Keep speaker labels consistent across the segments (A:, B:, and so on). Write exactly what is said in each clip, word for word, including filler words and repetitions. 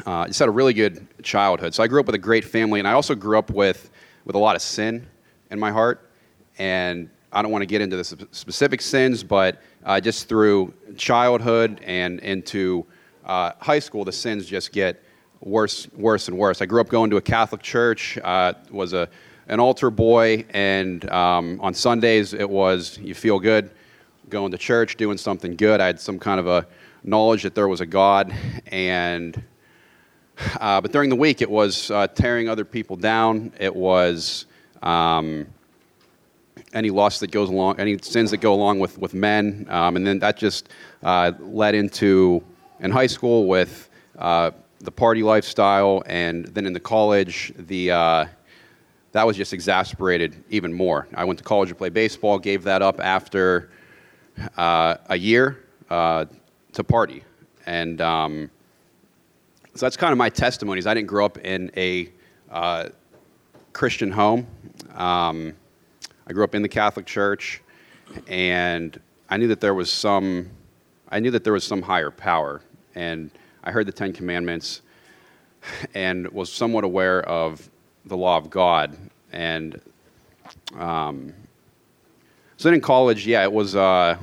A: uh, just had a really good childhood. So I grew up with a great family, and I also grew up with, with a lot of sin in my heart. And I don't want to get into the specific sins, but uh, just through childhood and into uh, high school, the sins just get worse, worse and worse. I grew up going to a Catholic church, uh, was a an altar boy, and um, on Sundays it was you feel good going to church, doing something good. I had some kind of a knowledge that there was a God, and uh, but during the week it was uh, tearing other people down. It was um, any lust that goes along, any sins that go along with with men, um, and then that just uh, led into in high school with uh, the party lifestyle, and then in the college the uh, that was just exacerbated even more. I went to college to play baseball, gave that up after uh, a year uh, to party. And um, so that's kind of my testimonies. I didn't grow up in a uh, Christian home. Um, I grew up in the Catholic Church, and I knew that there was some, I knew that there was some higher power. And I heard the Ten Commandments and was somewhat aware of the law of God. And um, so then in college, yeah, it was uh,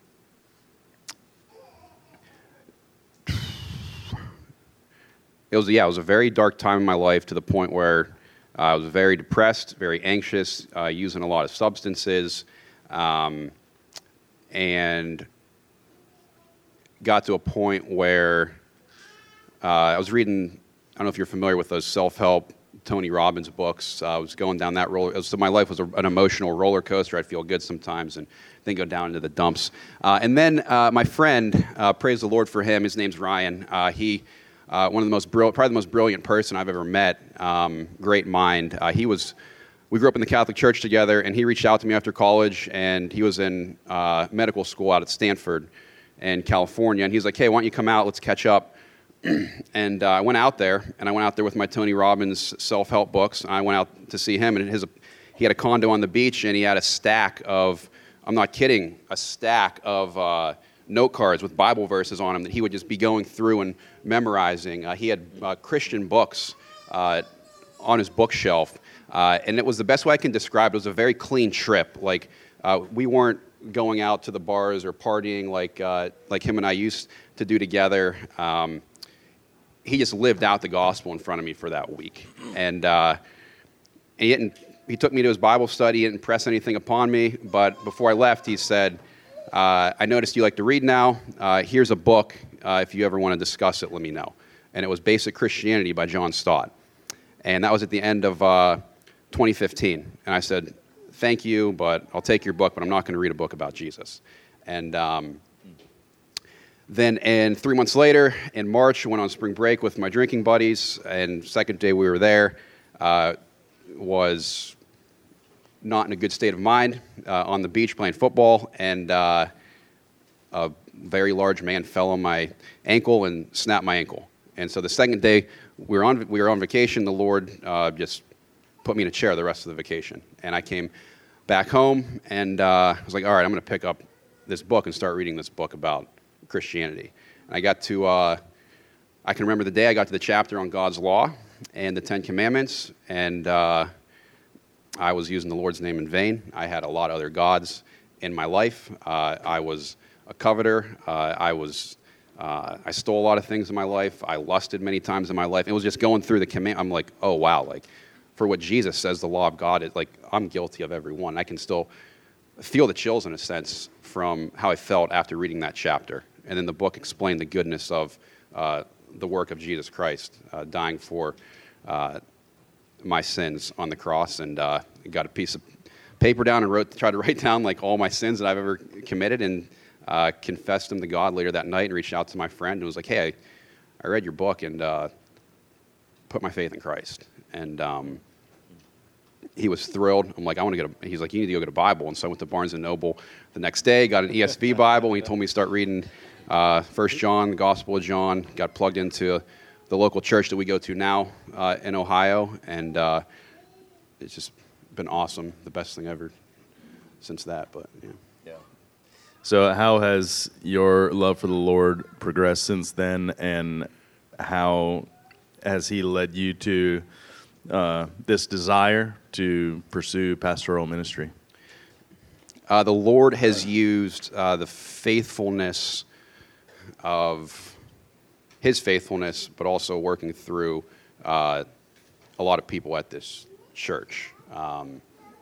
A: it was yeah, it was a very dark time in my life, to the point where uh, I was very depressed, very anxious, uh, using a lot of substances, um, and got to a point where uh, I was reading. I don't know if you're familiar with those self-help Tony Robbins books. Uh, I was going down that roller. So my life was a, an emotional roller coaster. I'd feel good sometimes and then go down into the dumps. Uh, and then uh, my friend, uh, praise the Lord for him. His name's Ryan. Uh, he, uh, one of the most brilliant, probably the most brilliant person I've ever met. Um, great mind. Uh, he was. We grew up in the Catholic Church together, and he reached out to me after college, and he was in uh, medical school out at Stanford in California. And he's like, "Hey, why don't you come out? Let's catch up." And uh, I went out there, and I went out there with my Tony Robbins self-help books. And I went out to see him, and his, he had a condo on the beach, and he had a stack of, I'm not kidding, a stack of uh, note cards with Bible verses on them that he would just be going through and memorizing. Uh, he had uh, Christian books uh, on his bookshelf, uh, and it was the best way I can describe it. It was a very clean trip. Like, uh, we weren't going out to the bars or partying like uh, like him and I used to do together. Um, He just lived out the gospel in front of me for that week. And uh, he, didn't, he took me to his Bible study. He didn't press anything upon me. But before I left, he said, uh, I noticed you like to read now. Uh, here's a book. Uh, if you ever want to discuss it, let me know. And it was Basic Christianity by John Stott. And that was at the end of uh, twenty fifteen. And I said, thank you, but I'll take your book, but I'm not going to read a book about Jesus. And um, Then, and three months later, in March, I went on spring break with my drinking buddies, and second day we were there, uh, was not in a good state of mind, uh, on the beach playing football, and uh, a very large man fell on my ankle and snapped my ankle. And so the second day we were on we were on vacation, the Lord uh, just put me in a chair the rest of the vacation, and I came back home, and uh, I was like, all right, I'm going to pick up this book and start reading this book about Christianity. And I got to, uh, I can remember the day I got to the chapter on God's law and the Ten Commandments, and uh, I was using the Lord's name in vain. I had a lot of other gods in my life. Uh, I was a coveter. Uh, I was, uh, I stole a lot of things in my life. I lusted many times in my life. It was just going through the command. I'm like, oh wow, like for what Jesus says, the law of God is like, I'm guilty of every one. I can still feel the chills in a sense from how I felt after reading that chapter. And then the book explained the goodness of uh, the work of Jesus Christ, uh, dying for uh, my sins on the cross. And uh, got a piece of paper down and wrote, tried to write down like all my sins that I've ever committed, and uh, confessed them to God later that night, and reached out to my friend and was like, hey, I, I read your book and uh, put my faith in Christ. And um, he was thrilled. I'm like, I want to get a, he's like, you need to go get a Bible. And so I went to Barnes and Noble the next day, got an E S V Bible, and he told me to start reading uh, First John, the Gospel of John, got plugged into the local church that we go to now uh, in Ohio, and uh, it's just been awesome, the best thing ever since that, but yeah.
B: Yeah. So how has your love for the Lord progressed since then, and how has he led you to uh, this desire to pursue pastoral ministry?
A: Uh, the Lord has used uh, the faithfulness of his faithfulness, but also working through uh, a lot of people at this church. Um,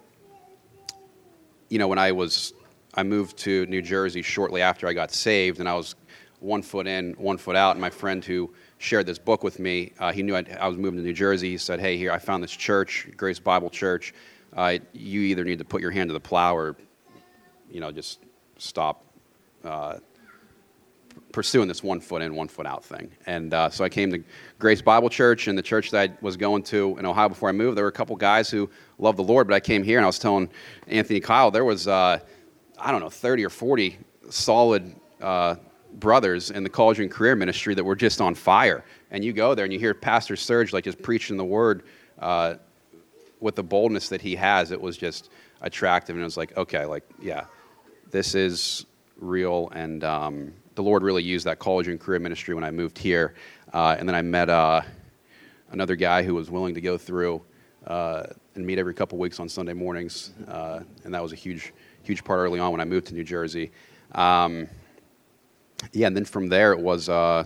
A: you know, when I was, I moved to New Jersey shortly after I got saved, and I was one foot in, one foot out, and my friend who shared this book with me, uh, he knew I'd, I was moving to New Jersey. He said, hey, here, I found this church, Grace Bible Church. Uh, you either need to put your hand to the plow or, you know, just stop uh, pursuing this one foot in, one foot out thing. And uh, so I came to Grace Bible Church, and the church that I was going to in Ohio before I moved, there were a couple guys who loved the Lord, but I came here and I was telling Anthony Kyle, there was, uh, I don't know, thirty or forty solid uh, brothers in the college and career ministry that were just on fire. And you go there and you hear Pastor Serge like just preaching the word uh, with the boldness that he has. It was just attractive, and it was like, okay, like, yeah, this is real. And um, the Lord really used that college and career ministry when I moved here. Uh, and then I met uh, another guy who was willing to go through uh, and meet every couple weeks on Sunday mornings. Uh, and that was a huge, huge part early on when I moved to New Jersey. Um, yeah, and then from there it was uh,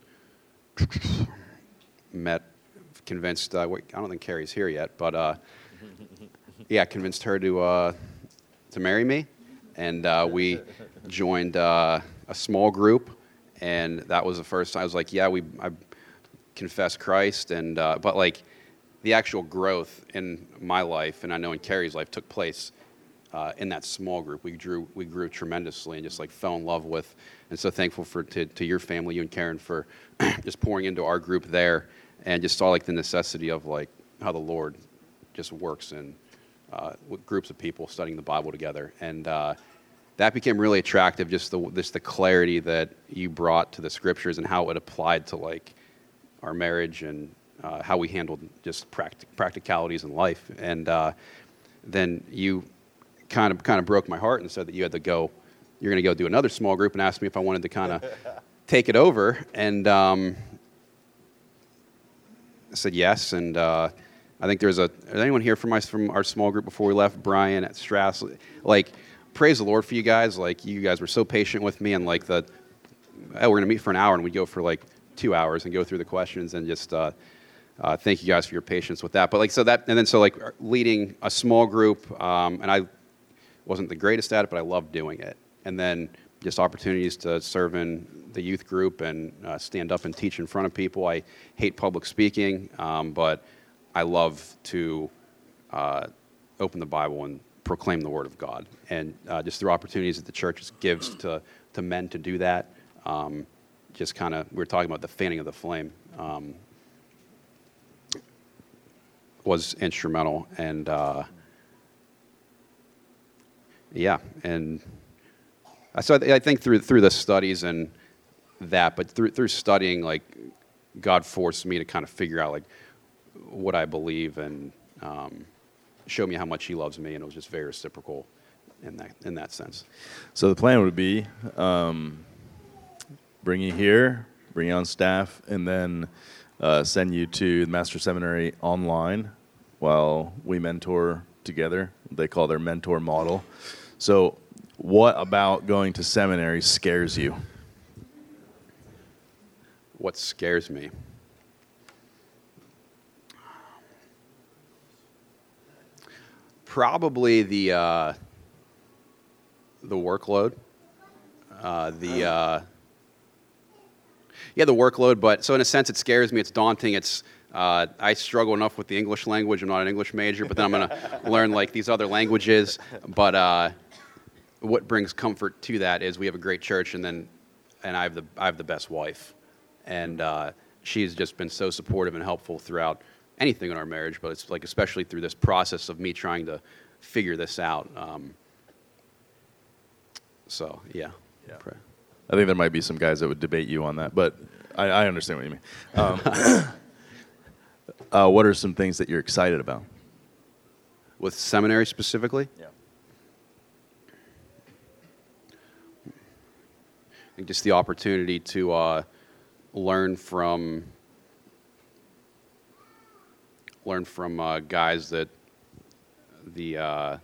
A: met, convinced, uh, I don't think Carrie's here yet, but uh, yeah, convinced her to uh, to marry me. And uh, we joined uh, a small group, and that was the first time I was like, yeah, we I confessed Christ, and uh, but like the actual growth in my life, and I know in Carrie's life, took place uh, in that small group. We grew we grew tremendously, and just like fell in love with, and so thankful for to, to your family, you and Karen, for just pouring into our group there, and just saw like the necessity of like how the Lord just works in uh, with groups of people studying the Bible together, and uh, that became really attractive. Just the just the clarity that you brought to the scriptures and how it applied to like our marriage and uh, how we handled just practic- practicalities in life. And uh, then you kind of kind of broke my heart and said that you had to go. You're going to go do another small group, and asked me if I wanted to kind of take it over. And um, I said yes. And uh, I think there's a. Is anyone here from my from our small group before we left? Brian at Strass, like. Praise the Lord for you guys. Like, you guys were so patient with me, and like the, oh, we're gonna meet for an hour, and we'd go for like two hours and go through the questions, and just uh, uh, thank you guys for your patience with that. But like, so that, and then so like leading a small group, um, and I wasn't the greatest at it, but I loved doing it. And then just opportunities to serve in the youth group and uh, stand up and teach in front of people. I hate public speaking, um, but I love to uh, open the Bible and proclaim the Word of God, and uh, just through opportunities that the church gives to, to men to do that, um, just kind of, we were talking about the fanning of the flame, um, was instrumental, and uh, yeah, and so I, I think through through the studies and that, but through through studying, like, God forced me to kind of figure out like what I believe, and um, show me how much He loves me, and it was just very reciprocal in that in that sense.
B: So the plan would be um, bring you here, bring you on staff, and then uh, send you to the Master Seminary online while we mentor together. They call their mentor model. So what about going to seminary scares you?
A: What scares me? Probably the uh, the workload, uh, the uh, yeah, the workload. But so in a sense, it scares me. It's daunting. It's uh, I struggle enough with the English language. I'm not an English major, but then I'm gonna learn like these other languages. But uh, what brings comfort to that is we have a great church, and then and I have the I have the best wife, and uh, she's just been so supportive and helpful throughout anything in our marriage, but it's like especially through this process of me trying to figure this out. Um, so yeah,
B: yeah. I think there might be some guys that would debate you on that, but I, I understand what you mean. Um, uh, what are some things that you're excited about
A: with seminary specifically?
B: Yeah,
A: I think just the opportunity to uh, learn from learned from uh, guys that the uh,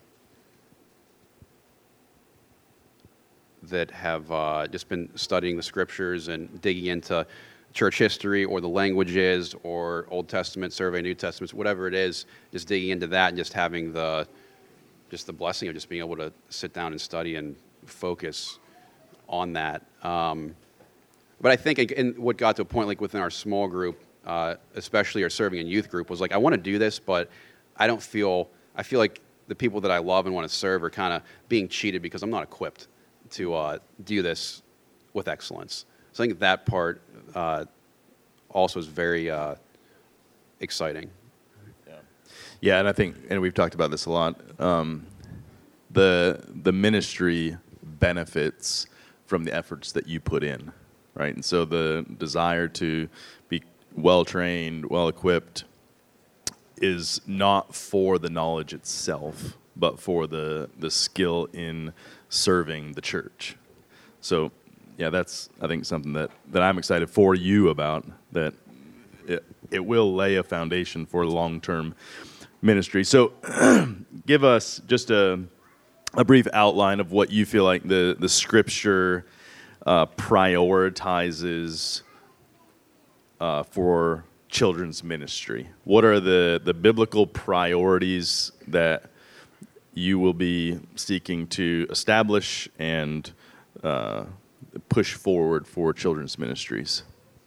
A: that have uh, just been studying the scriptures and digging into church history or the languages or Old Testament survey, New Testament, whatever it is, just digging into that and just having the just the blessing of just being able to sit down and study and focus on that. Um, but I think in what got to a point, like within our small group, uh, especially our serving and youth group, was like, I want to do this, but I don't feel, I feel like the people that I love and want to serve are kind of being cheated because I'm not equipped to uh, do this with excellence. So I think that part uh, also is very uh, exciting.
B: Yeah. yeah, and I think, and we've talked about this a lot, um, the the ministry benefits from the efforts that you put in, right? And so the desire to be well-trained, well-equipped is not for the knowledge itself, but for the the skill in serving the church. So, yeah, that's, I think, something that, that I'm excited for you about, that it, it will lay a foundation for long-term ministry. So give us just a, a brief outline of what you feel like the, the Scripture uh, prioritizes uh, for children's ministry. What are the, the biblical priorities that you will be seeking to establish and uh, push forward for children's ministries?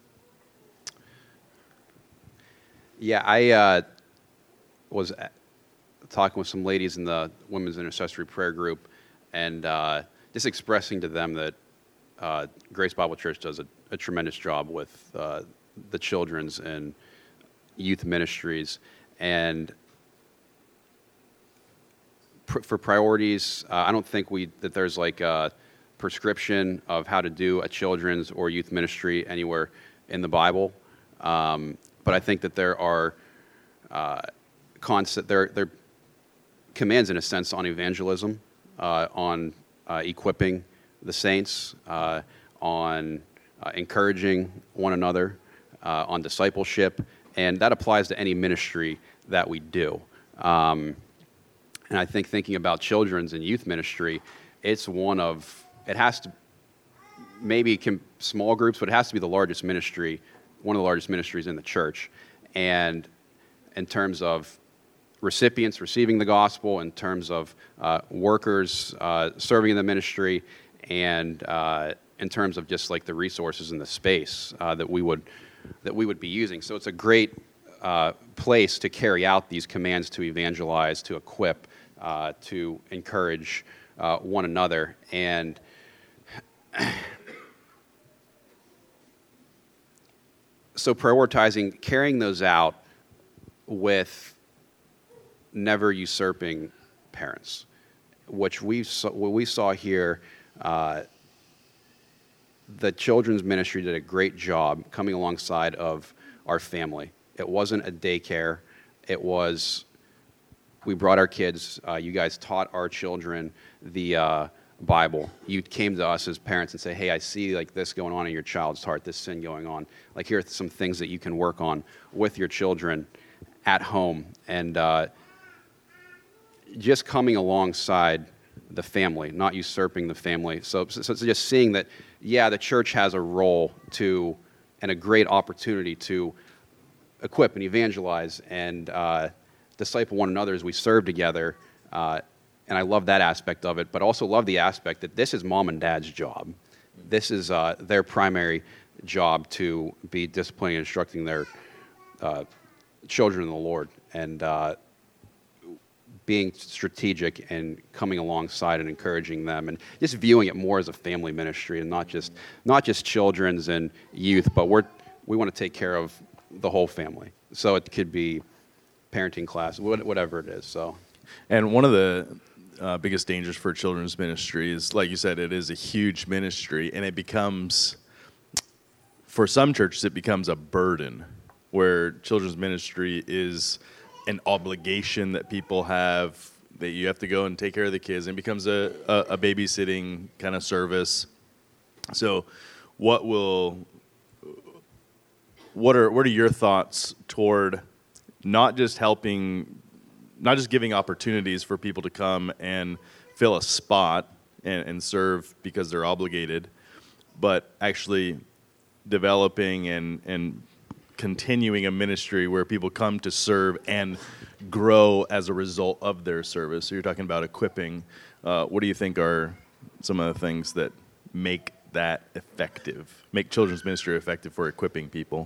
A: Yeah, I uh, was talking with some ladies in the Women's Intercessory Prayer Group and uh, just expressing to them that uh, Grace Bible Church does a, a tremendous job with uh, the children's and youth ministries. And pr- for priorities, uh, I don't think we that there's like a prescription of how to do a children's or youth ministry anywhere in the Bible. Um, but I think that there are uh, concept there there commands in a sense on evangelism, uh, on uh, equipping the saints, uh, on uh, encouraging one another, uh, on discipleship, and that applies to any ministry that we do. Um, and I think thinking about children's and youth ministry, it's one of, it has to, maybe can, small groups, but it has to be the largest ministry, one of the largest ministries in the church. And in terms of recipients receiving the gospel, in terms of uh, workers uh, serving in the ministry, and uh, in terms of just like the resources and the space uh, that we would that we would be using. So it's a great uh, place to carry out these commands to evangelize, to equip, uh, to encourage uh, one another. And so prioritizing, carrying those out with never usurping parents, which we saw, what we saw here, uh, the children's ministry did a great job coming alongside of our family. It wasn't a daycare. It was, we brought our kids, uh, you guys taught our children the uh, Bible. You came to us as parents and say, hey, I see like this going on in your child's heart, this sin going on. Like, here are some things that you can work on with your children at home. And uh, just coming alongside the family, not usurping the family. So, so, so just seeing that, yeah, the church has a role to, and a great opportunity to equip and evangelize and uh, disciple one another as we serve together. Uh, and I love that aspect of it, but also love the aspect that this is mom and dad's job. This is uh, their primary job, to be disciplining and instructing their uh, children in the Lord, and uh, being strategic and coming alongside and encouraging them, and just viewing it more as a family ministry and not just not just children's and youth, but we're we want to take care of the whole family. So it could be parenting class, whatever it is. So,
B: and one of the uh, biggest dangers for children's ministry is, like you said, it is a huge ministry, and it becomes, for some churches, it becomes a burden, where children's ministry is an obligation that people have, that you have to go and take care of the kids, and it becomes a, a, a babysitting kind of service. So what will, what are, what are your thoughts toward not just helping, not just giving opportunities for people to come and fill a spot and, and serve because they're obligated, but actually developing and, and continuing a ministry where people come to serve and grow as a result of their service. So you're talking about equipping. Uh, what do you think are some of the things that make that effective, make children's ministry effective for equipping people?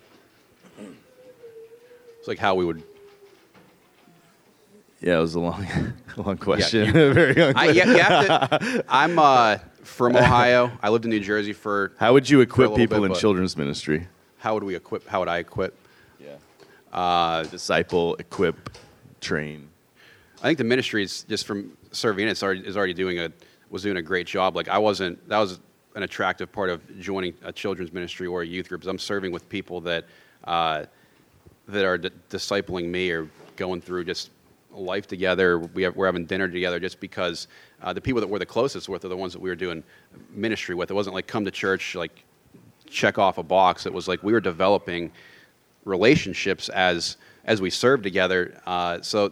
A: It's like how we would.
B: Yeah, it was a long, long question.
A: Yeah, you,
B: Very long
A: I, yeah, you have to, I'm uh, from Ohio. I lived in New Jersey for.
B: How would you equip people
A: bit,
B: in children's ministry?
A: How would we equip? How would I equip?
B: Yeah.
A: Uh,
B: Disciple, equip, train.
A: I think the ministry is just from serving in. It's already is already doing a was doing a great job. Like I wasn't. That was an attractive part of joining a children's ministry or a youth group. Is I'm serving with people that uh, that are d- discipling me or going through just life together. We have, we're having dinner together just because uh, the people that we're the closest with are the ones that we were doing ministry with. It wasn't like come to church, like check off a box. It was like we were developing relationships as as we served together. Uh, so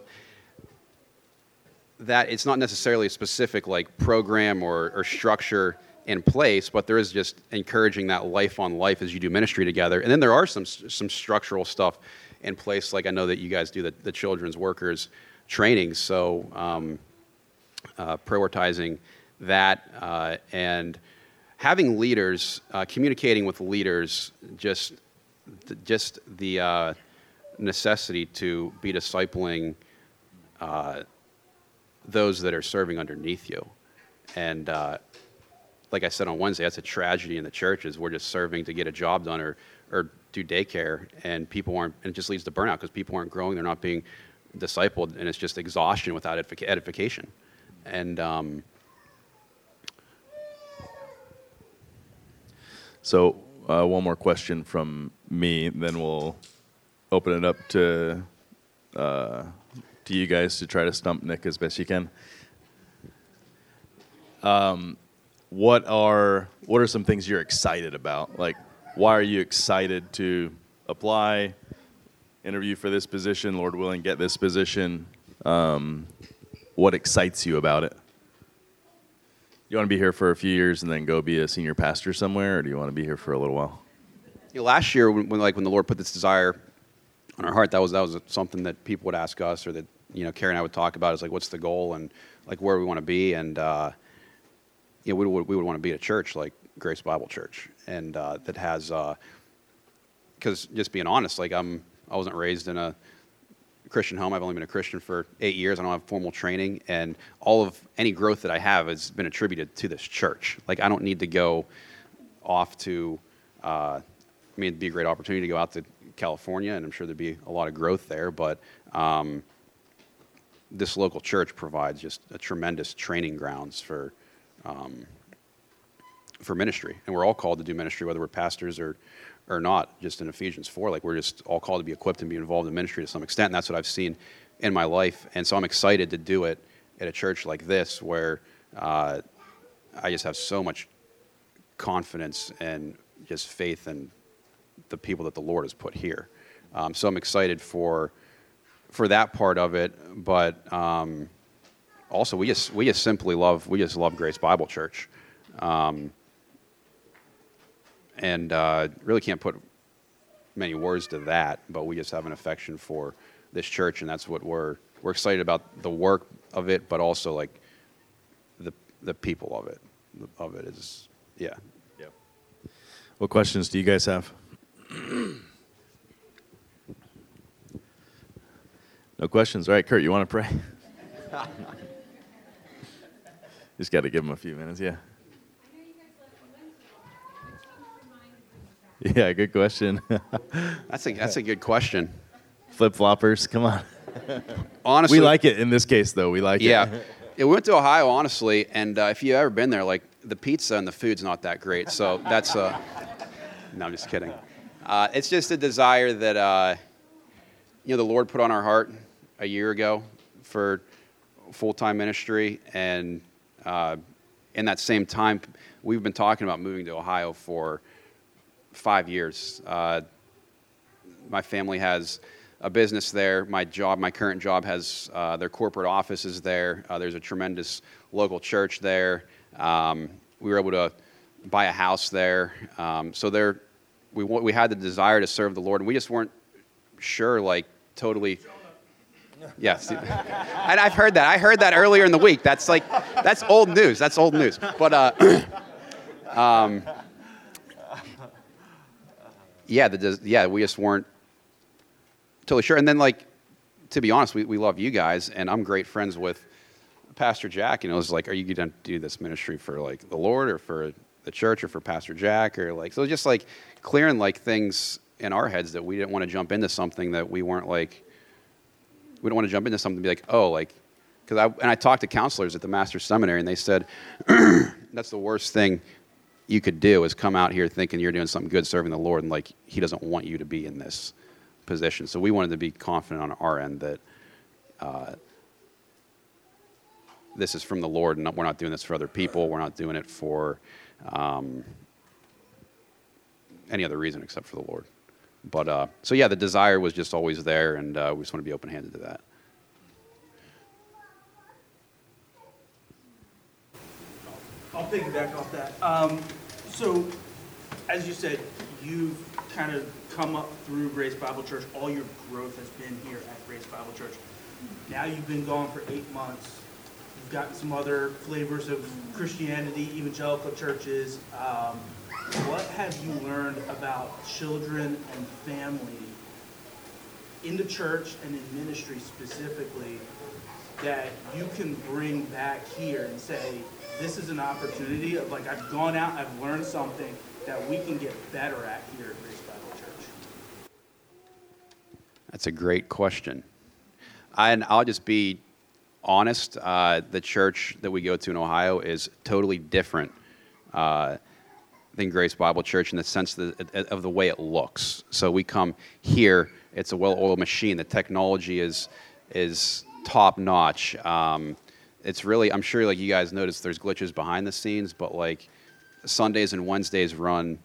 A: that it's not necessarily a specific like program or, or structure in place, but there is just encouraging that life on life as you do ministry together. And then there are some some structural stuff in place, like I know that you guys do the, the children's workers training, so um, uh, prioritizing that uh, and having leaders, uh, communicating with leaders, just just the uh, necessity to be discipling uh, those that are serving underneath you. And uh, like I said on Wednesday, that's a tragedy in the churches. We're just serving to get a job done or, or do daycare, and people aren't, and it just leads to burnout because people aren't growing, they're not being discipled, and it's just exhaustion without edification. And um,
B: so uh, one more question from me, then we'll open it up to uh, to you guys to try to stump Nick as best you can. Um, what are what are some things you're excited about? Like, why are you excited to apply, interview for this position, Lord willing, get this position? Um, what excites you about it? You want to be here for a few years and then go be a senior pastor somewhere, or do you want to be here for a little while?
A: You know, last year, when, when like when the Lord put this desire on our heart, that was that was something that people would ask us, or that you know, Carrie and I would talk about. Is like, what's the goal, and like where we want to be, and uh, you know, we would we would want to be at a church like Grace Bible Church, and uh, that has, because uh, just being honest, like I'm I wasn't raised in a Christian home. I've only been a Christian for eight years. I don't have formal training, and all of any growth that I have has been attributed to this church. Like I don't need to go off to. Uh, I mean, it'd be a great opportunity to go out to California, and I'm sure there'd be a lot of growth there. But um, this local church provides just a tremendous training grounds for um, for ministry, and we're all called to do ministry, whether we're pastors or or not. Just in Ephesians four, like we're just all called to be equipped and be involved in ministry to some extent, and that's what I've seen in my life. And so I'm excited to do it at a church like this, where uh, I just have so much confidence and just faith in the people that the Lord has put here. Um, so I'm excited for for that part of it, but um, also we just we just simply love we just love Grace Bible Church, um, and uh, really can't put many words to that. But we just have an affection for this church, and that's what we're we're excited about, the work of it, but also like the the people of it of it is yeah.
B: Yep. What questions do you guys have? No questions. All right, Kurt, you want to pray? Just got to give him a few minutes, yeah. Yeah, good question.
A: That's a that's a good question.
B: Flip floppers, come on.
A: Honestly,
B: we like it in this case, though. We like
A: yeah.
B: it.
A: Yeah, we went to Ohio, honestly, and uh, if you've ever been there, like the pizza and the food's not that great. So that's uh, no, I'm just kidding. Uh, it's just a desire that uh, you know the Lord put on our heart a year ago for full-time ministry, and uh, in that same time, we've been talking about moving to Ohio for five years. Uh, my family has a business there. My job, my current job, has uh, their corporate offices there. Uh, there's a tremendous local church there. Um, we were able to buy a house there. Um, so there, we we had the desire to serve the Lord, and we just weren't sure, like totally. Yes, and I've heard that. I heard that earlier in the week. That's like that's old news. That's old news. But uh, um, yeah, the yeah, we just weren't totally sure. And then, like, to be honest, we, we love you guys, and I'm great friends with Pastor Jack. And it was like, are you going to do this ministry for, like, the Lord or for the church or for Pastor Jack? Or, like, so it was just, like, clearing, like, things in our heads that we didn't want to jump into something that we weren't, like, we don't want to jump into something and be like, oh, like, because I, and I talked to counselors at the Master's Seminary, and they said, that's the worst thing you could do is come out here thinking you're doing something good serving the Lord, and, like, he doesn't want you to be in this position. So we wanted to be confident on our end that uh, this is from the Lord, and we're not doing this for other people. We're not doing it for um, any other reason except for the Lord. But uh, so yeah, the desire was just always there, and uh, we just want to be open-handed to that.
C: I'll piggyback off that. Um, so, as you said, you've kind of come up through Grace Bible Church. All your growth has been here at Grace Bible Church. Now you've been gone for eight months. You've gotten some other flavors of Christianity, evangelical churches. Um, what have you learned about children and family in the church and in ministry specifically that you can bring back here and say, this is an opportunity of, like, I've gone out, I've learned something that we can get better at here at Grace Bible Church?
A: That's a great question. And I'll just be honest. Uh, the church that we go to in Ohio is totally different uh, than Grace Bible Church in the sense that, of the way it looks. So we come here, it's a well-oiled machine. The technology is is top-notch. Um, it's really, I'm sure, like, you guys noticed there's glitches behind the scenes, but, like, Sundays and Wednesdays run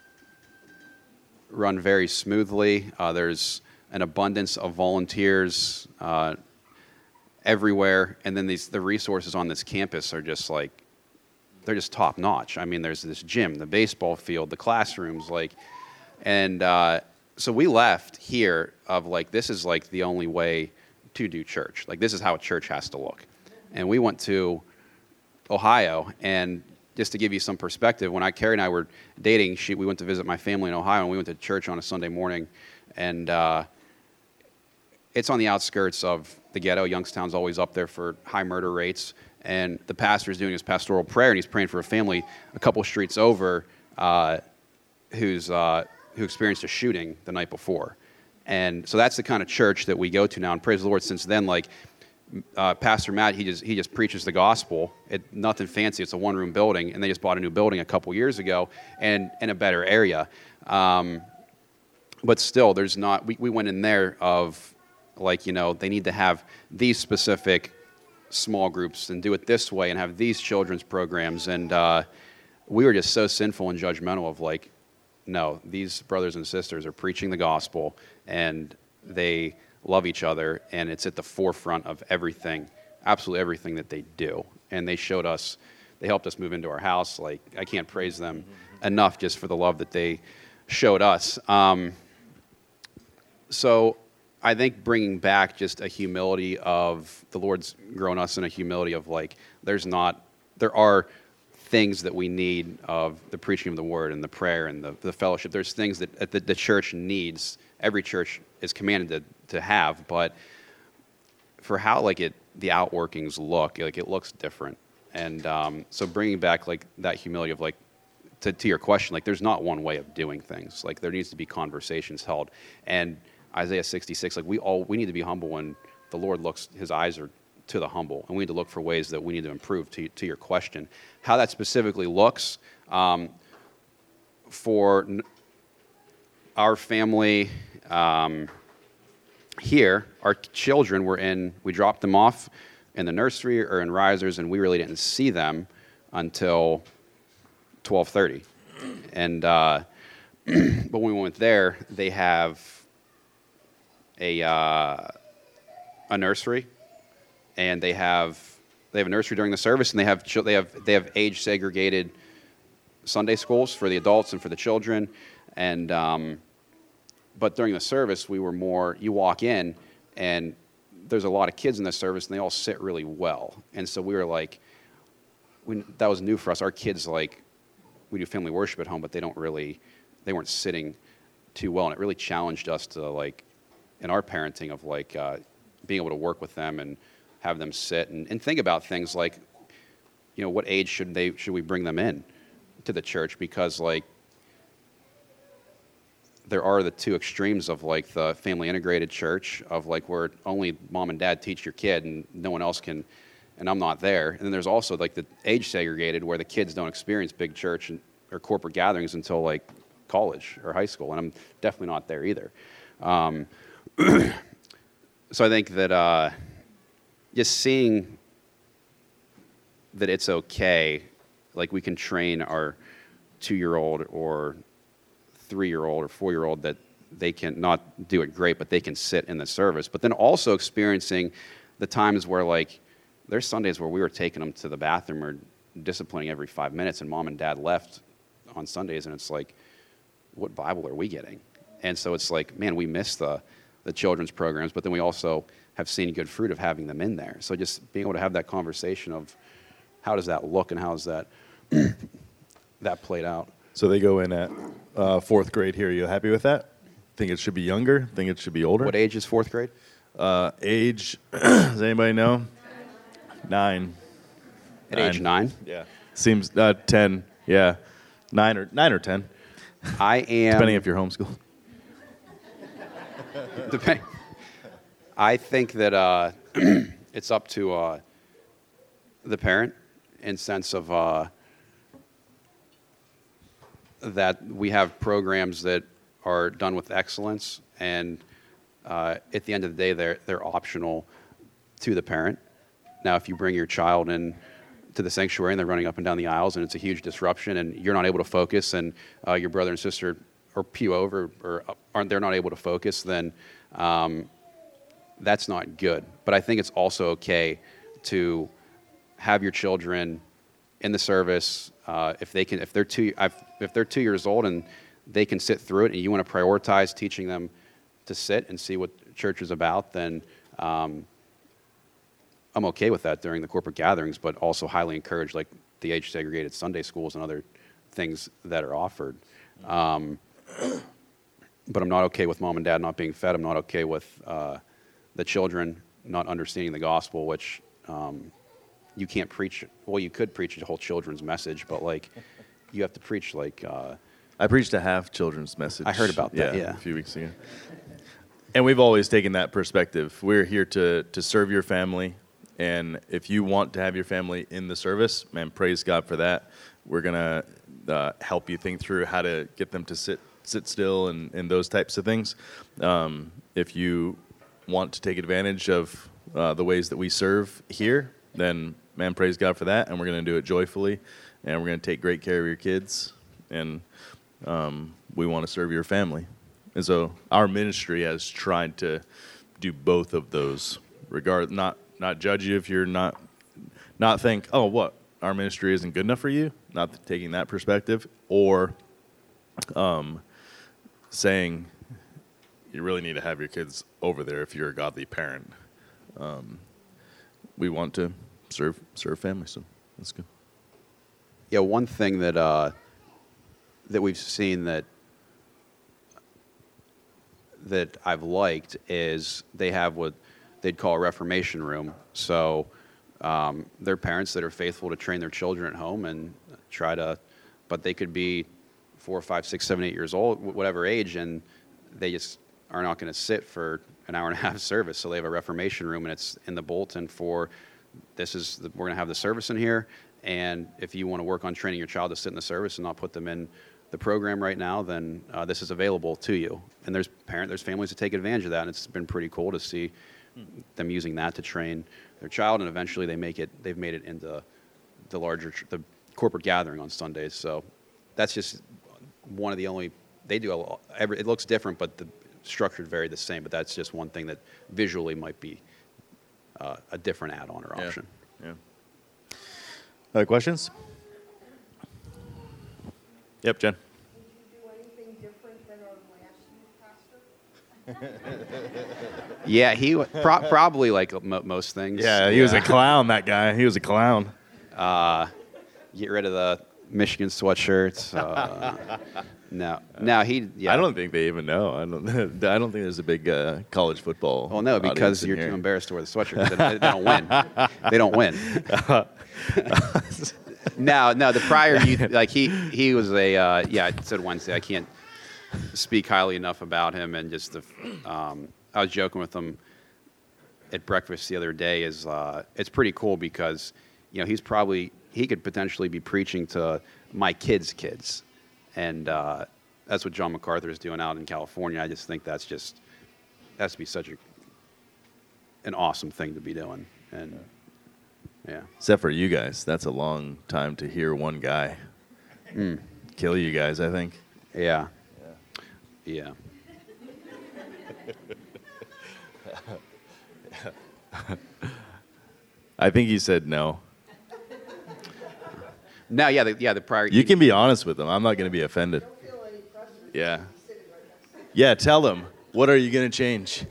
A: run very smoothly. Uh, there's an abundance of volunteers uh, everywhere, and then these the resources on this campus are just like they're just top notch. I mean, there's this gym, the baseball field, the classrooms, like, and uh, so we left here of like this is like the only way to do church. Like, this is how a church has to look, and we went to Ohio. And just to give you some perspective, when I Carrie and I were dating, she we went to visit my family in Ohio, and we went to church on a Sunday morning, and uh, it's on the outskirts of the ghetto. Youngstown's always up there for high murder rates, and the pastor's doing his pastoral prayer, and he's praying for a family a couple streets over uh, who's uh, who experienced a shooting the night before. And so that's the kind of church that we go to now, and praise the Lord, since then, like, Uh, Pastor Matt, he just he just preaches the gospel. It, nothing fancy. It's a one-room building, and they just bought a new building a couple years ago, and in a better area. Um, but still, there's not. We, we went in there of, like, you know, they need to have these specific small groups and do it this way, and have these children's programs. And uh, we were just so sinful and judgmental of, like, no, these brothers and sisters are preaching the gospel, and they love each other, and it's at the forefront of everything, absolutely everything that they do. And they showed us, they helped us move into our house. Like, I can't praise them mm-hmm. enough just for the love that they showed us. Um, so I think bringing back just a humility of, the Lord's grown us in a humility of, like, there's not, there are things that we need of the preaching of the word and the prayer and the, the fellowship. There's things that the, the church needs. Every church is commanded to, to have, but for how, like, it the outworkings look, like, it looks different. And um, so bringing back, like, that humility of, like, to, to your question, like, there's not one way of doing things. Like, there needs to be conversations held. And Isaiah sixty-six, like, we all we need to be humble when the Lord looks, his eyes are to the humble, and we need to look for ways that we need to improve. To to your question, how that specifically looks um, for n- our family. Um, here, our children were in, we dropped them off in the nursery or in risers, and we really didn't see them until twelve thirty. And, uh, but when we went there, they have a uh, a nursery, and they have they have a nursery during the service, and they have chil- they have they have age segregated Sunday schools for the adults and for the children, and um, but during the service we were more. You walk in, and there's a lot of kids in the service, and they all sit really well, and so we were like, we, that was new for us. Our kids, like, we do family worship at home, but they don't really, they weren't sitting too well, and it really challenged us to, like, in our parenting of, like, uh, being able to work with them and have them sit and, and think about things like, you know, what age should they should we bring them in to the church? Because, like, there are the two extremes of, like, the family integrated church of, like, where only mom and dad teach your kid and no one else can, and I'm not there. And then there's also, like, the age segregated where the kids don't experience big church and, or corporate gatherings until, like, college or high school, and I'm definitely not there either. Um, so I think that uh, just seeing that it's okay, like, we can train our two-year-old or three-year-old or four-year-old that they can not do it great, but they can sit in the service. But then also experiencing the times where, like, there's Sundays where we were taking them to the bathroom or disciplining every five minutes, and mom and dad left on Sundays, and it's like, what Bible are we getting? And so it's like, man, we miss the, the children's programs, but then we also have seen good fruit of having them in there. So just being able to have that conversation of how does that look and how is that that played out.
B: So they go in at uh, fourth grade here. Are you happy with that? Think it should be younger? Think it should be older?
A: What age is fourth grade?
B: Uh, age, does anybody know? Nine.
A: At age nine?
B: Yeah. Seems uh, ten. Yeah. Nine or nine or ten.
A: I am.
B: Depending if you're homeschooled.
A: Depending. I think that uh, it's up to uh, the parent in sense of uh, that we have programs that are done with excellence, and uh, at the end of the day, they're they're optional to the parent. Now, if you bring your child in to the sanctuary and they're running up and down the aisles and it's a huge disruption and you're not able to focus and uh, your brother and sister or pew over or aren't they're not able to focus, then um, that's not good. But I think it's also okay to have your children in the service uh, if they can if they're two I've, if they're two years old and they can sit through it and you want to prioritize teaching them to sit and see what church is about, then um, I'm okay with that during the corporate gatherings, but also highly encourage, like, the age-segregated Sunday schools and other things that are offered. Um, but I'm not okay with mom and dad not being fed. I'm not okay with uh, the children not understanding the gospel, which um, you can't preach. Well, you could preach a whole children's message, but, like, you have to preach, like... Uh,
B: I preached a half children's message.
A: I heard about that, yeah.
B: a few weeks ago. And we've always taken that perspective. We're here to to serve your family. And if you want to have your family in the service, man, praise God for that. We're going to uh, help you think through how to get them to sit sit still and, and those types of things. Um, if you want to take advantage of uh, the ways that we serve here, then, man, praise God for that. And we're going to do it joyfully. And we're going to take great care of your kids. And um, we want to serve your family. And so our ministry has tried to do both of those, regard not not judge you if you're not, not think, oh, what, our ministry isn't good enough for you, not taking that perspective, or um, saying you really need to have your kids over there if you're a godly parent. Um, we want to serve serve families, so that's good.
A: Yeah, one thing that uh, that we've seen that that I've liked is they have what they'd call a reformation room. So um, they're parents that are faithful to train their children at home and try to, but they could be four, five, six, seven, eight years old, whatever age, and they just are not going to sit for an hour and a half service. So they have a reformation room, and it's in the bulletin for this is the, we're going to have the service in here, and if you want to work on training your child to sit in the service and not put them in the program right now, then uh, this is available to you. And there's parent, there's families that take advantage of that, and it's been pretty cool to see them using that to train their child, and eventually they make it. They've made it into the larger, the corporate gathering on Sundays. So that's just one of the only. They do a lot. Every, it looks different, but the structured very the same, but that's just one thing that visually might be uh, a different add-on or
B: Yeah.
A: option.
B: Yeah. Other questions? Yep, Jen.
D: Did you do anything different than our last youth pastor?
A: Yeah, he wa- pro- probably like mo- most things.
B: Yeah, he was a clown, that guy. He was a clown.
A: Get rid of the Michigan sweatshirts. Uh, no, no, he. Yeah.
B: I don't think they even know. I don't. I don't think there's a big uh, college football.
A: Well, no,
B: audience
A: because
B: in
A: you're
B: here.
A: too embarrassed to wear the sweatshirt. They, they don't win. They don't win. no, no. The prior youth, like he, he was a. Uh, yeah, I said Wednesday. I can't speak highly enough about him, and just the. Um, I was joking with him at breakfast the other day. Is uh, it's pretty cool because, you know, he's probably he could potentially be preaching to my kids' kids, and uh, that's what John MacArthur is doing out in California. I just think that's just that's to be such a an awesome thing to be doing, and yeah.
B: Except for you guys, that's a long time to hear one guy kill you guys. I think.
A: Yeah. Yeah.
B: I think he said no.
A: No, yeah, the, yeah, the prior.
B: You can be honest with him. I'm not going to be offended.
D: Don't feel any pressure.
B: Yeah.
D: He's sitting right next to you.
B: Yeah. Tell him. What are you going to change?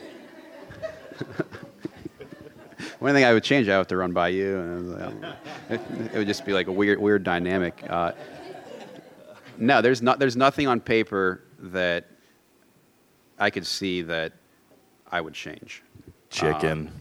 A: One thing I would change, I have to run by you, and I was like, it, it would just be like a weird, weird dynamic. Uh, no, there's not. There's nothing on paper that I could see that I would change.
B: Chicken.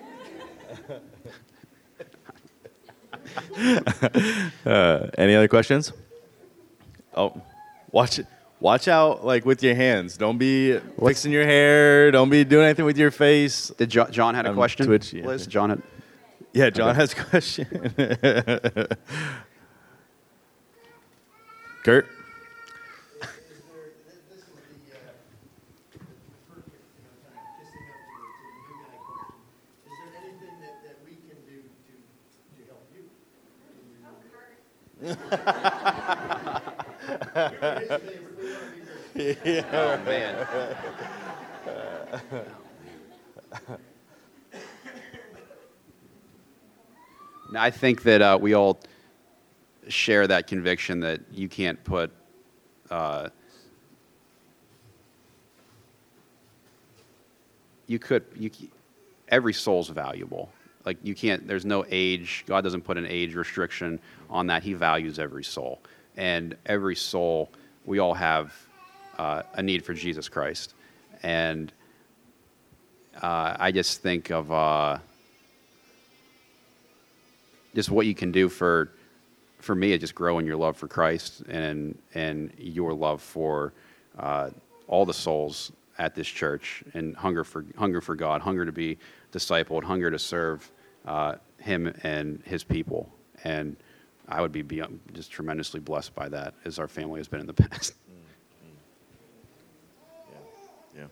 B: uh, any other questions? Oh, watch it. Watch out, like with your hands. Don't be fixing your hair. Don't be doing anything with your face.
A: Did John, John had a
B: I'm
A: question?
B: twitchy, I
A: Liz,
B: think.
A: John had.
B: Yeah, John
A: Okay.
B: has a question. Kurt?
E: Is there, th- this is the, uh, the perfect, you know, kind of kissing up to the, to the new guy question. Is there anything that, that we can do to, to help you?
A: Oh man. No, I think that uh, we all share that conviction that you can't put uh, you could you c- every soul's valuable. Like you can't. There's no age. God doesn't put an age restriction on that. He values every soul, and every soul. We all have uh, a need for Jesus Christ, and uh, I just think of uh, just what you can do for for me. Is just grow in your love for Christ and and your love for uh, all the souls at this church, and hunger for hunger for God, hunger to be discipled, hunger to serve uh, Him and His people, and I would be beyond, just tremendously blessed by that, as our family has been in the past.
B: Yeah.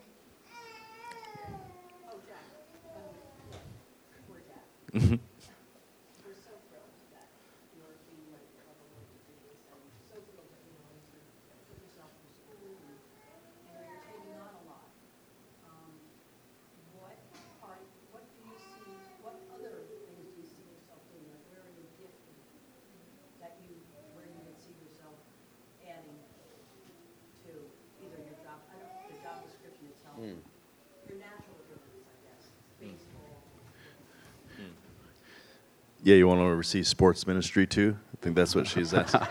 D: Oh, Jack, um, we're Jack. We're so thrilled that your team went to all the way to do this, and so thrilled that you know you put yourself through school and, and you're taking on a lot. Um, what part, what do you see, what other things do you see yourself doing? Like where are you gifted that you, where you would see yourself adding to either your job, I don't, the job description itself, your natural abilities, I guess, baseball.
B: Yeah, you want to oversee sports ministry too? I think that's what she's asking.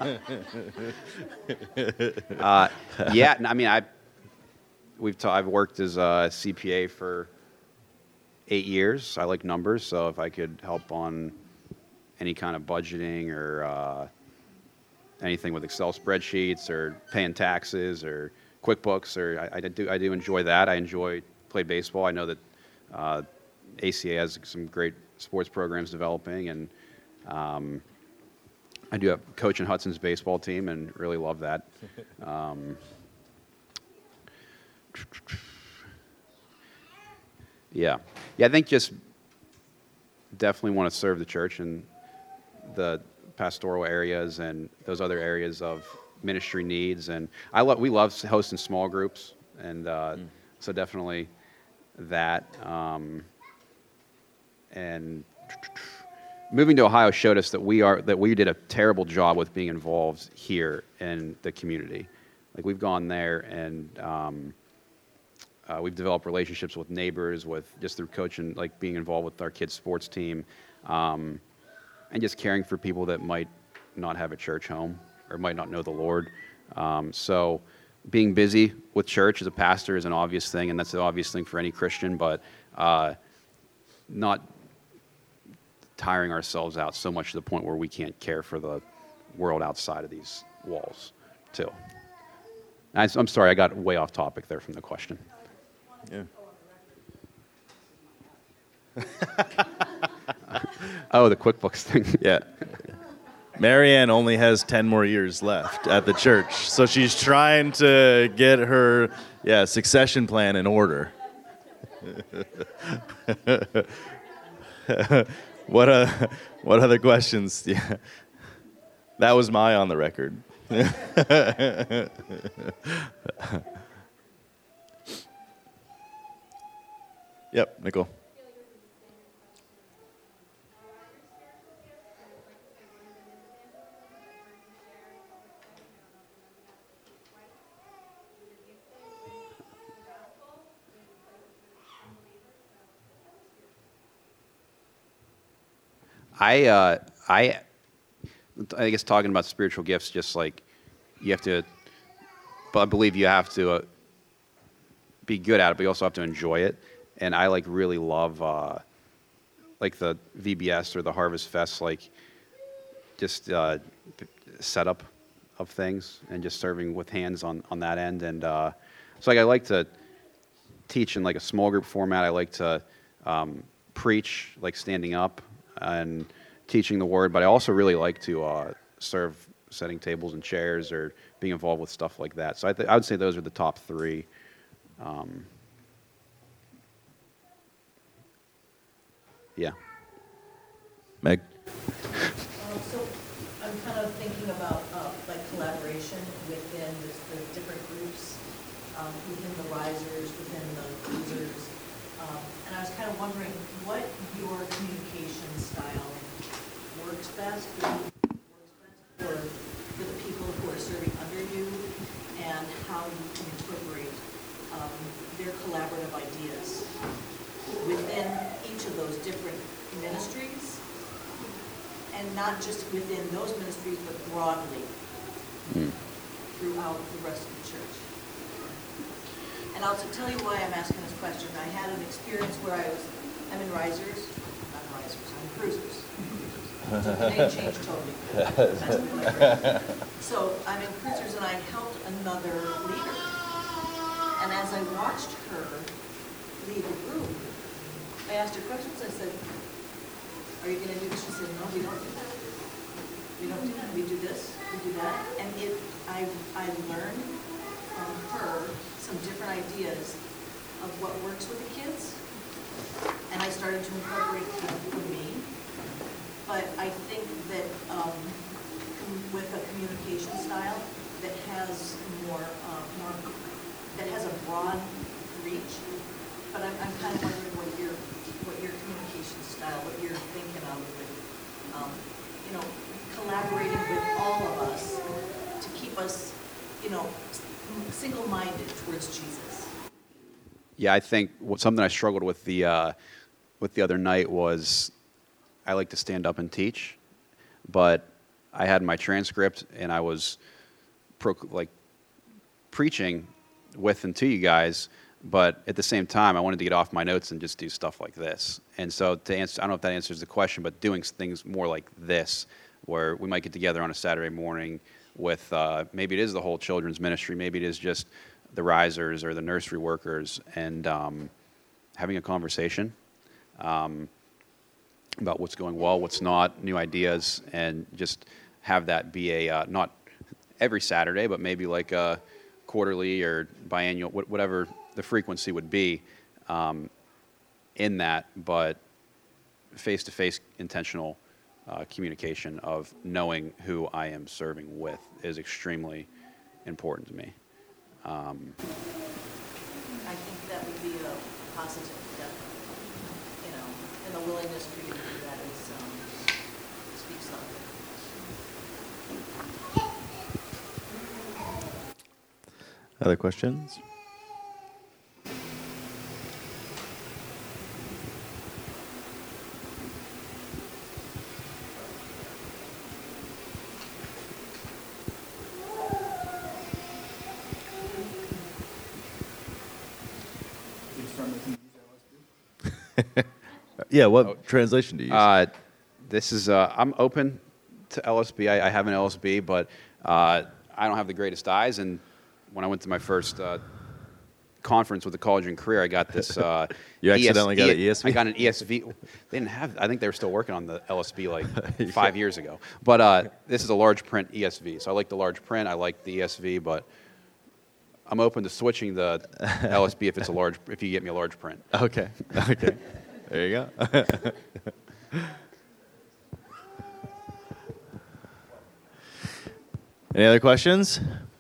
A: Uh, yeah, I mean, I we've ta- I've worked as a C P A for eight years. I like numbers, so if I could help on any kind of budgeting or uh, anything with Excel spreadsheets or paying taxes or QuickBooks, or I, I do I do enjoy that. I enjoy play baseball. I know that uh, A C A has some great sports programs developing, and um, I do have coach in Hudson's baseball team and really love that. Um, yeah, yeah. I think just definitely want to serve the church in the pastoral areas and those other areas of ministry needs. And I love we love hosting small groups, and uh, so definitely that. Um, and moving to Ohio showed us that we are that we did a terrible job with being involved here in the community. Like we've gone there and um, uh, we've developed relationships with neighbors, with just through coaching, like being involved with our kids' sports team, um, and just caring for people that might not have a church home or might not know the Lord. Um, so being busy with church as a pastor is an obvious thing, and that's an obvious thing for any Christian, but uh, not tiring ourselves out so much to the point where we can't care for the world outside of these walls, too. I, I'm sorry, I got way off topic there from the question.
B: Yeah.
A: Oh, the QuickBooks thing.
B: Yeah. Marianne only has ten more years left at the church, so she's trying to get her yeah succession plan in order. What uh, what other questions? Yeah, that was my on the record. Yep, Nicole.
A: I, uh, I, I guess talking about spiritual gifts, just like you have to, but I believe you have to uh, be good at it, but you also have to enjoy it. And I like really love, uh, like the V B S or the Harvest Fest, like just uh, setup of things and just serving with hands on, on that end. And uh, so like I like to teach in like a small group format. I like to um, preach, like standing up and teaching the word, but I also really like to uh, serve setting tables and chairs or being involved with stuff like that. So I, th- I would say those are the top three. Um, yeah.
B: Meg.
D: Um, so I'm kind of thinking about uh, like collaboration within the, the different groups, um, within the risers, within the cruisers. Um, and I was kind of wondering what your communication style works best for, works best for, for the people who are serving under you, and how you can incorporate um, their collaborative ideas within each of those different ministries, and not just within those ministries, but broadly
A: Mm.
D: throughout the rest of the church. And I'll tell you why I'm asking this question. I had an experience where I was, I'm in risers, not risers, I'm in cruisers. The name changed totally. So I'm in cruisers and I helped another leader. And as I watched her lead the group, I asked her questions. I said, are you going to do this? She said, no, we don't do that. We don't do that. We do this, we do that. And it, I, I learned from her some different ideas of what works with the kids. And I started to incorporate them for me. But I think that um, with a communication style that has more, uh, more, that has a broad reach. But I'm, I'm kind of wondering what your, what your communication style, what you're thinking of, with, um, you know, collaborating with all of us to keep us, you know, single-minded towards Jesus.
A: Yeah, I think what, something I struggled with the uh, with the other night was I like to stand up and teach, but I had my transcript and I was pro- like preaching with and to you guys, but at the same time I wanted to get off my notes and just do stuff like this. And so to answer, I don't know if that answers the question, but doing things more like this, where we might get together on a Saturday morning with uh, maybe it is the whole children's ministry, maybe it is just the risers or the nursery workers, and um, having a conversation um, about what's going well, what's not, new ideas, and just have that be a, uh, not every Saturday, but maybe like a quarterly or biannual, whatever the frequency would be um, in that, but face-to-face intentional uh, communication of knowing who I am serving with is extremely important to me. Um,
D: I think that positive, definitely. You know, and the willingness for you to do that is, um, speaks louder.
B: Other questions?
C: You starting to use L S B?
B: Yeah, what
A: Oh.
B: translation do you use?
A: Uh, this is uh, I'm open to L S B. I, I have an L S B, but uh, I don't have the greatest eyes. And when I went to my first uh, conference with the College and Career, I got this. Uh,
B: You accidentally got an E S V?
A: I got an E S V. They didn't have. I think they were still working on the L S B like five years ago. But uh, this is a large print E S V, so I like the large print. I like the E S V, but I'm open to switching the L S B if it's a large. If you get me a large print.
B: Okay. Okay. There you go. Any other questions?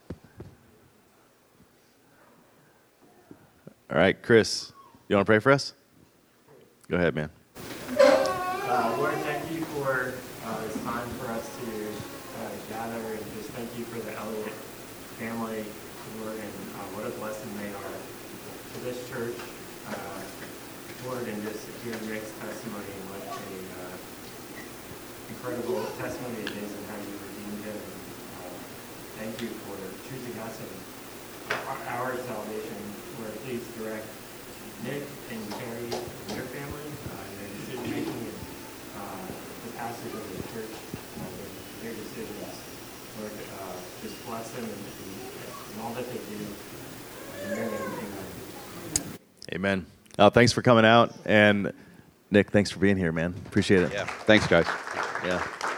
B: All right, Chris, you want to pray for us? Go ahead, man.
F: Uh, Lord, thank you for uh, this time for us to uh, gather, and just thank you for the Elliott family, Lord, and uh, what a blessing they are to this church, uh, Lord, and just hearing Rick's testimony and what a uh, incredible testimony it is and how you redeemed him. And, uh, thank you for choosing us and our, our salvation. Lord, please direct Nick and Carrie and their family, uh, in their decision making and uh, the passage of the church, uh, their, their decisions. Lord, uh, just bless them and, and, and all that they do. In your name, amen.
B: Amen. Oh, thanks for coming out. And Nick, thanks for being here, man. Appreciate it.
A: Yeah. Thanks, guys.
B: Yeah.